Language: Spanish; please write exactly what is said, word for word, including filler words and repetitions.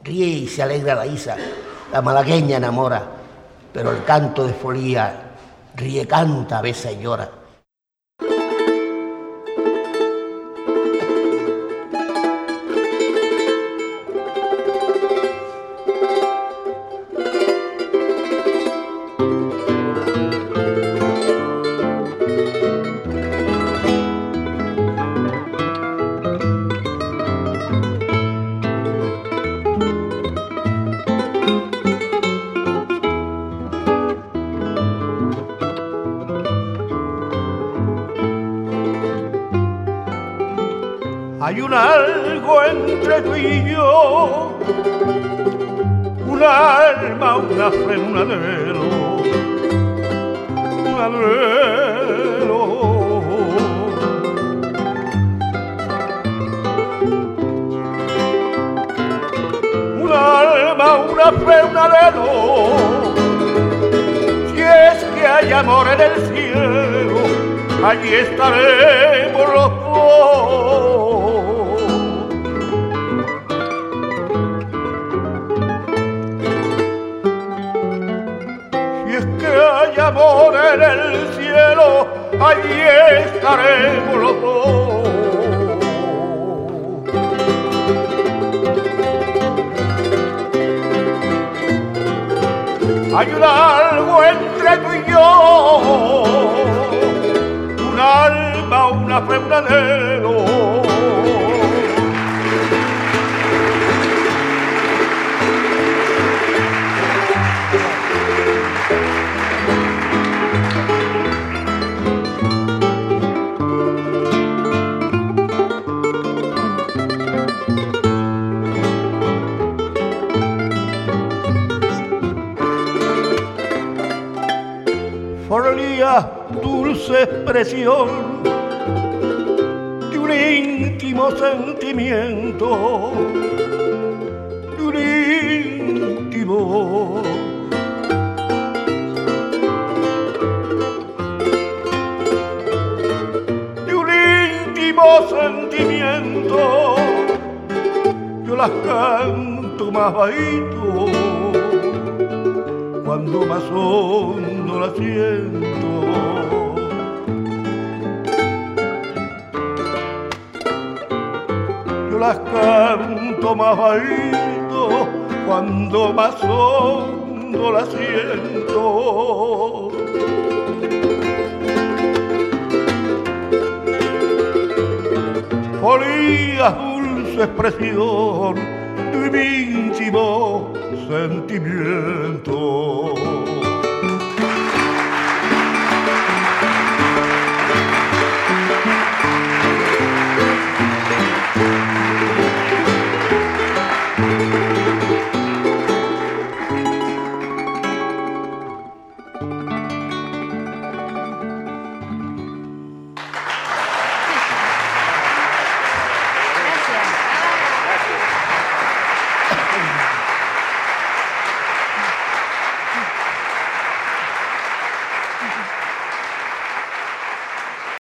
ríe y se alegra la Isa, la malagueña enamora, pero el canto de folía ríe, canta, besa y llora. Hay un algo entre tú y yo, un alma, una fe, un anhelo, un anhelo. Un alma, una fe, un anhelo. Si es que hay amor en el cielo, allí estaremos los dos. Si es que hay amor en el cielo, allí estaremos los dos. Hay un algo entre tú y yo, un alma, una fe, un anhelo. Folía, dulce expresión de un íntimo sentimiento, de un íntimo. De un íntimo sentimiento, yo las canto más bajito, cuando más hondo la siento. Yo las canto más bajito, cuando más hondo la siento. Folía, dulce expresión de un íntimo sentimiento.